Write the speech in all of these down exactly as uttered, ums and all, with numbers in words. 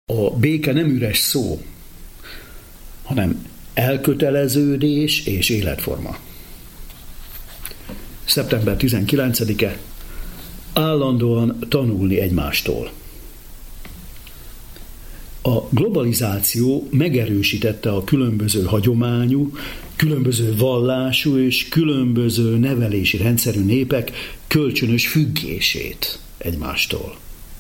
A béke nem üres szó, hanem elköteleződés és életforma. szeptember tizenkilencedike. Állandóan tanulni egymástól. A globalizáció megerősítette a különböző hagyományú, különböző vallású és különböző nevelési rendszerű népek kölcsönös függését egymástól.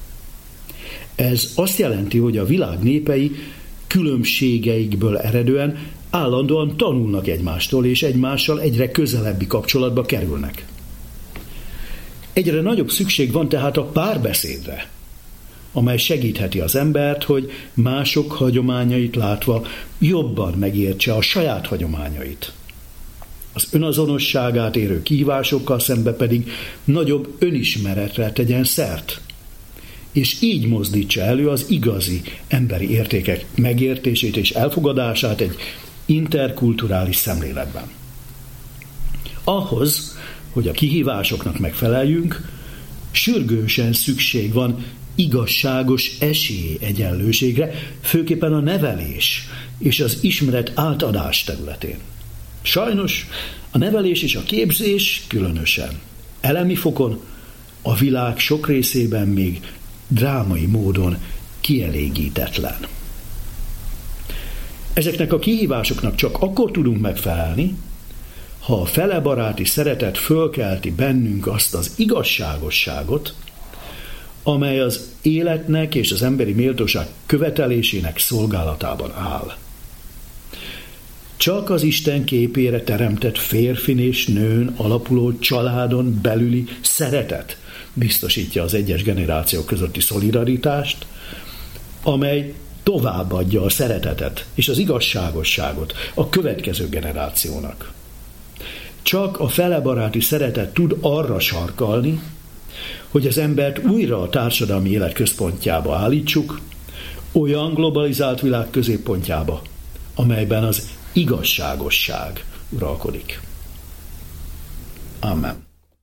Ez azt jelenti, hogy a világ népei különbségeikből eredően állandóan tanulnak egymástól, és egymással egyre közelebbi kapcsolatba kerülnek. Egyre nagyobb szükség van tehát a párbeszédre, amely segítheti az embert, hogy mások hagyományait látva jobban megértse a saját hagyományait. Az önazonosságát érő kihívásokkal szembe pedig nagyobb önismeretre tegyen szert, és így mozdítsa elő az igazi emberi értékek megértését és elfogadását egy interkulturális szemléletben. Ahhoz, hogy a kihívásoknak megfeleljünk, sürgősen szükség van igazságos esélyegyenlőségre, főképpen a nevelés és az ismeret átadás területén. Sajnos a nevelés és a képzés különösen elemi fokon a világ sok részében még drámai módon kielégítetlen. Ezeknek a kihívásoknak csak akkor tudunk megfelelni, ha a felebaráti szeretet fölkelti bennünk azt az igazságosságot, amely az életnek és az emberi méltóság követelésének szolgálatában áll. Csak az Isten képére teremtett férfin és nőn alapuló családon belüli szeretet biztosítja az egyes generációk közötti szolidaritást, amely továbbadja a szeretetet és az igazságosságot a következő generációnak. Csak a felebaráti szeretet tud arra sarkalni, hogy az embert újra a társadalmi élet központjába állítsuk, olyan globalizált világ középpontjába, amelyben az igazságosság uralkodik. Amen.